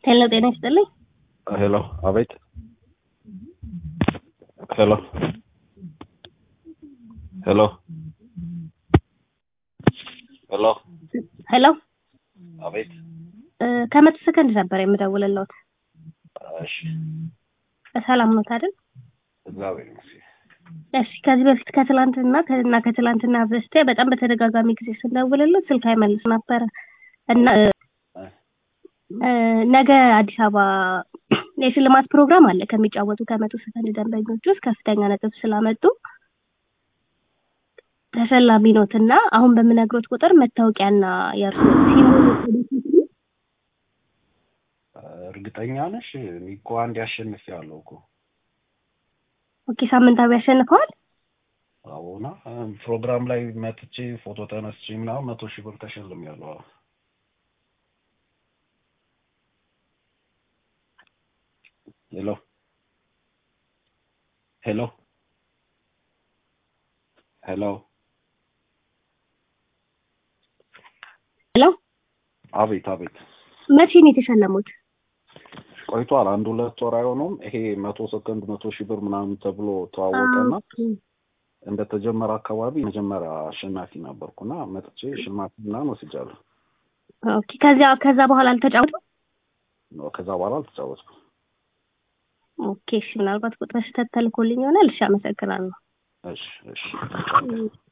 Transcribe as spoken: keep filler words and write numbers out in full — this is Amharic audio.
ሄሎ ጤና ይስጥልኝ። ሄሎ አቤት። ሄሎ ሄሎ ሄሎ ሄሎ አቤት። ከመቶ ሰከንድ ነበር የምደውልልዎት። እሺ ሰላም ነው አይደል? እግዚአብሔር ይመስገን። እሺ ከዚህ በፊት ከትላንትና ከና ከትላንትና በስቲያ በጣም በተደጋጋሚ ጊዜ ስንደውልልዎት ስልክ አይመልስ ነበር እና ነገ አዲስ አበባ የሽልማት ፕሮግራም አለ ከሚጫወቱ ከመቶ ሰከንድ ደንበኞች ውስጥ ከፍተኛ ነጥብ ስላመጡ ተሸላሚ ኖትና አሁን በምነግሮት ቁጥር መታወቂያና የእርሱ እርግጠኛ ነሽ? ሚኮ አንድ ያሸንፍ ያለው እኮ። ኦኬ ሳምንታዊ ያሸንፈዋል። አዎና ፕሮግራም ላይ መጥቼ ፎቶ ተነስቼ ምናምን መቶ ሺህ ብር ተሸልም ያለው። ሄሎ ሄሎ ሄሎ ሄሎ አቤት አቤት። መቼ ነው የተሸለሙት? ቆይቷል። አንድ ሁለት ወር አይሆንም። ይሄ መቶ ሰከንድ መቶ ሺህ ብር ምናምን ተብሎ ተዋወቀና እንደተጀመረ አካባቢ መጀመሪያ አሸናፊ ነበርኩና መጥቼ ሽልማት ምናምን ወስጃለሁ። ኦኬ ከዛ ከዛ በኋላ አልተጫወቱም? ነው ከዛ በኋላ አልተጫወትኩም። ኦኬ እሺ ምናልባት ቁጥርሽ ተልኮልኝ ይሆናል። እሺ አመሰግናለሁ። እሺ እሺ